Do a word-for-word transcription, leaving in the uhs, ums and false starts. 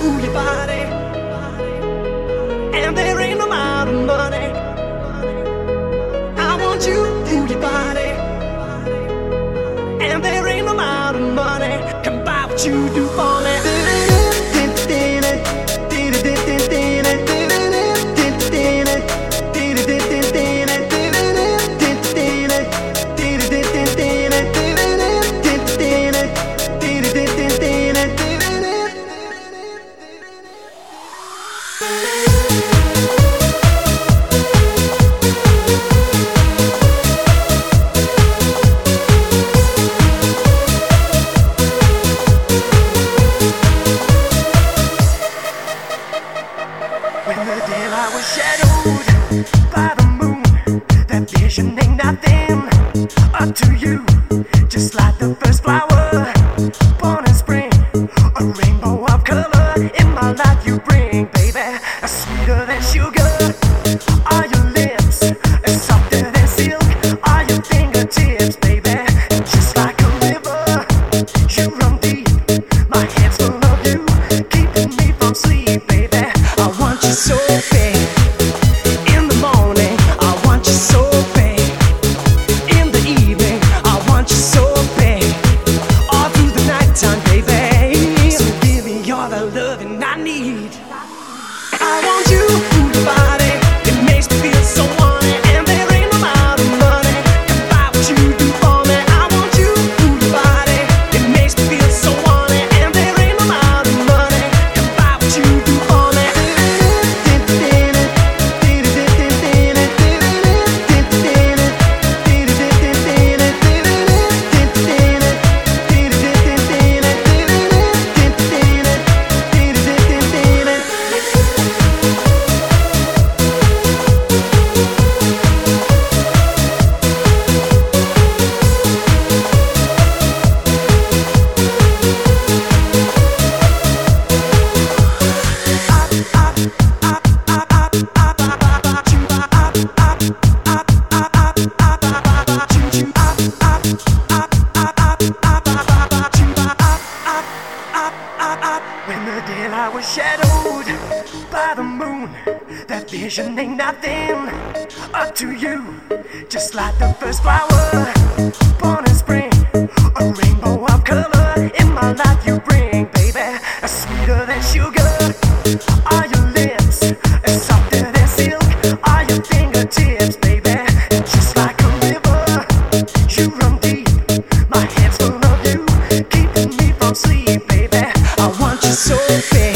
move your body, and there ain't no amount of money. I want you to move your body, and there ain't no amount of money can buy what you do for me. When the daylight was shadowed by the moon, that vision ain't nothing up to you. Just like the first flower born in spring, a rainbow of color in my life you bring, baby. Sweeter than sugar are your lips, softer than silk are your fingertips, baby. Just like a river, you run deep. My hands full of you, keeping me from sleep, baby. I want you so bad. In the morning, I want you so bad. In the evening, I want you so bad. All through the nighttime, baby. So give me all the loving I need. I want you to move your body. It makes me feel so wanted, and there ain't no amount of money can buy what you do for me. I want you to move your body. It makes me feel so wanted, and there ain't no amount of money can buy what you do for me. When the daylight was shadowed by the moon, that vision ain't nothing up to you. Just like the first flower born in spring, a rainbow of color in my life you bring, baby. Sweeter than sugar are your lips, softer than silk are your fingertips, baby. Just like a river, you run deep. My hands full of you, keeping me from sleep, baby. I want you so bad.